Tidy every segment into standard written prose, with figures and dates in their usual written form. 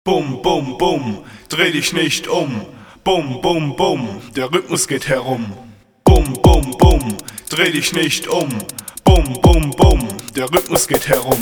Bum, bum, bum, dreh dich nicht um. Bum, bum, bum, der Rhythmus geht herum. Bum, bum, bum, dreh dich nicht um. Bum, bum, bum, der Rhythmus geht herum.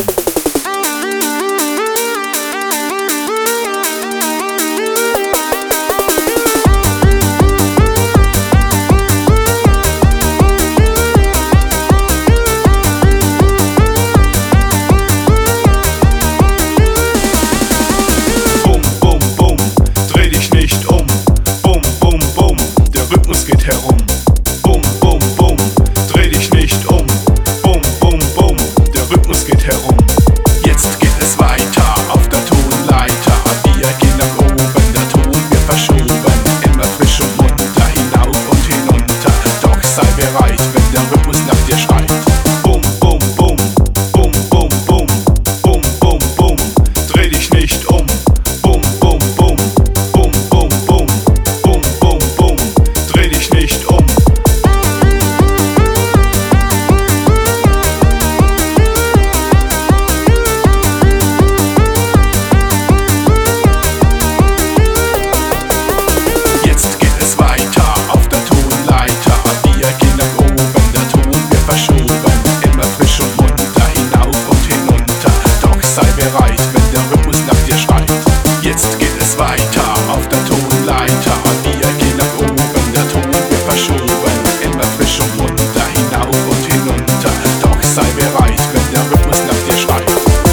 Jetzt geht es weiter auf der Tonleiter. Wir gehen nach oben, der Ton wird verschoben. Immer frisch und munter, hinauf und hinunter. Doch sei bereit, wenn der Rhythmus nach dir schreit.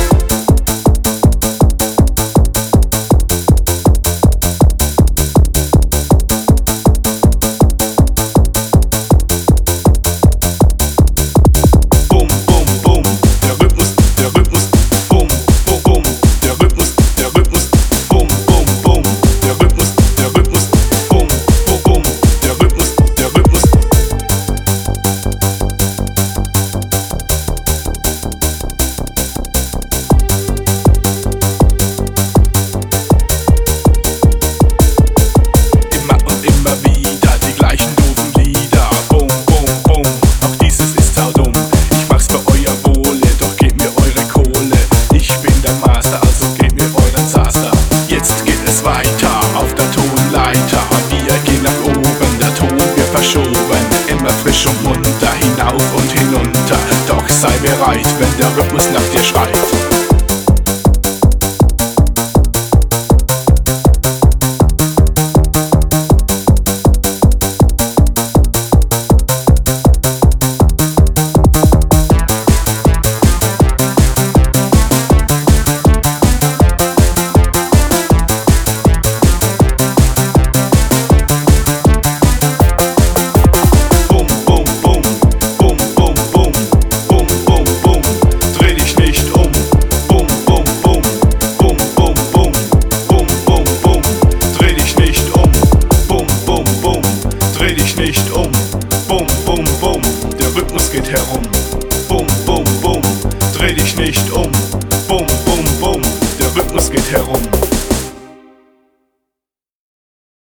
Bum, bum, bum, der Rhythmus, bum, bum, bum, der Rhythmus, bum, bum, bum, der Rhythmus, bum, bum, bum, der Rhythmus. Immer und immer wieder die gleichen doofen Lieder. Bum, bum, bum, auch dieses ist saudumm. Ich mach's für euer Wohle, doch gebt mir eure Kohle. Ich bin der Master, also gebt mir euren Zaster. Jetzt geht es weiter auf der Tonleiter. Wir gehen nach oben, der Ton wird verschoben. Immer frisch und munter, hinauf und hinunter. Doch sei bereit, wenn der Rhythmus nach dir schreit. Bum, bum, bum, bum, bum, bum, bum, bum, bum, dreh dich nicht um. Bum, bum, bum, bum, bum, bum, bum, bum, bum, dreh dich nicht um. Bum, bum, bum, dreh dich nicht um. Bum, bum, bum, der Rhythmus geht herum. Bum, bum, bum, dreh dich nicht um. Bum, bum, bum, der Rhythmus geht herum.